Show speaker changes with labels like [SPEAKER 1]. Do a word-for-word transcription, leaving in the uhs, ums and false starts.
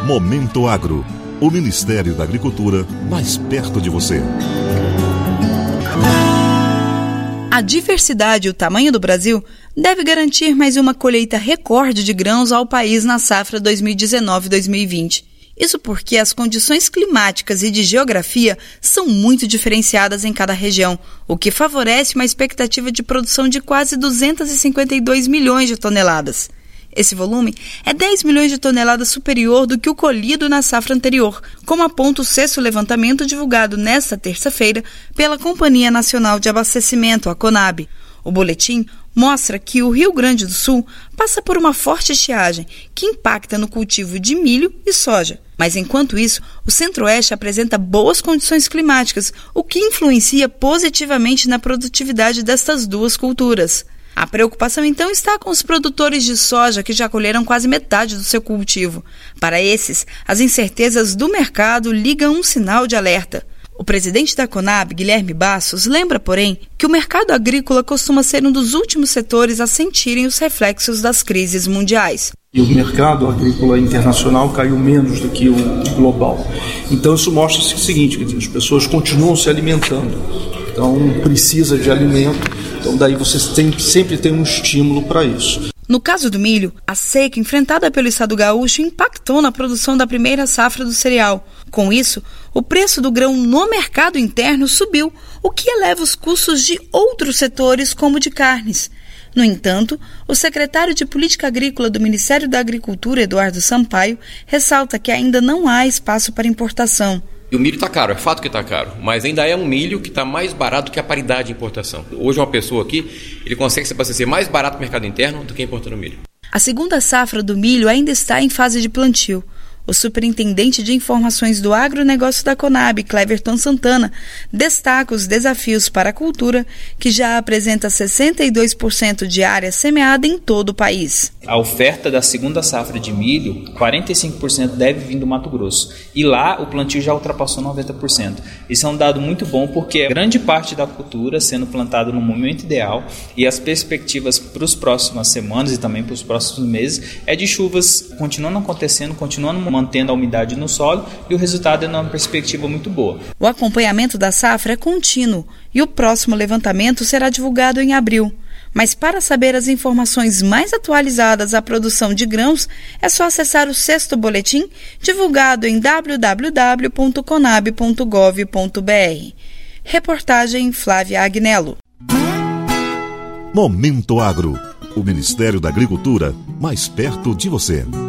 [SPEAKER 1] Momento Agro, o Ministério da Agricultura mais perto de você.
[SPEAKER 2] A diversidade e o tamanho do Brasil deve garantir mais uma colheita recorde de grãos ao país na safra dois mil e dezenove dois mil e vinte. Isso porque as condições climáticas e de geografia são muito diferenciadas em cada região, o que favorece uma expectativa de produção de quase duzentos e cinquenta e dois milhões de toneladas. Esse volume é dez milhões de toneladas superior do que o colhido na safra anterior, como aponta o sexto levantamento divulgado nesta terça-feira pela Companhia Nacional de Abastecimento, a CONAB. O boletim mostra que o Rio Grande do Sul passa por uma forte estiagem, que impacta no cultivo de milho e soja. Mas, enquanto isso, o Centro-Oeste apresenta boas condições climáticas, o que influencia positivamente na produtividade destas duas culturas. A preocupação, então, está com os produtores de soja que já colheram quase metade do seu cultivo. Para esses, as incertezas do mercado ligam um sinal de alerta. O presidente da CONAB, Guilherme Bassos, lembra, porém, que o mercado agrícola costuma ser um dos últimos setores a sentirem os reflexos das crises mundiais.
[SPEAKER 3] E o mercado agrícola internacional caiu menos do que o global. Então isso mostra o seguinte, quer dizer, as pessoas continuam se alimentando, então precisa de alimento, então daí você tem, sempre tem um estímulo para isso.
[SPEAKER 2] No caso do milho, a seca enfrentada pelo estado gaúcho impactou na produção da primeira safra do cereal. Com isso, o preço do grão no mercado interno subiu, o que eleva os custos de outros setores, como de carnes. No entanto, o secretário de Política Agrícola do Ministério da Agricultura, Eduardo Sampaio, ressalta que ainda não há espaço para importação.
[SPEAKER 4] E o milho está caro, é fato que está caro, mas ainda é um milho que está mais barato que a paridade de importação. Hoje uma pessoa aqui, ele consegue se abastecer mais barato no mercado interno do que importando milho.
[SPEAKER 2] A segunda safra do milho ainda está em fase de plantio. O superintendente de informações do agronegócio da CONAB, Cleverton Santana, destaca os desafios para a cultura, que já apresenta sessenta e dois por cento de área semeada em todo o país.
[SPEAKER 5] A oferta da segunda safra de milho, quarenta e cinco por cento deve vir do Mato Grosso. E lá o plantio já ultrapassou noventa por cento. Isso é um dado muito bom porque é grande parte da cultura sendo plantada no momento ideal e as perspectivas para as próximas semanas e também para os próximos meses é de chuvas continuando acontecendo, continuando mantendo a umidade no solo e o resultado é numa perspectiva muito boa.
[SPEAKER 2] O acompanhamento da safra é contínuo e o próximo levantamento será divulgado em abril. Mas para saber as informações mais atualizadas à produção de grãos, é só acessar o sexto boletim, divulgado em w w w ponto conab ponto gov ponto b r. Reportagem Flávia Agnello.
[SPEAKER 1] Momento Agro, o Ministério da Agricultura mais perto de você.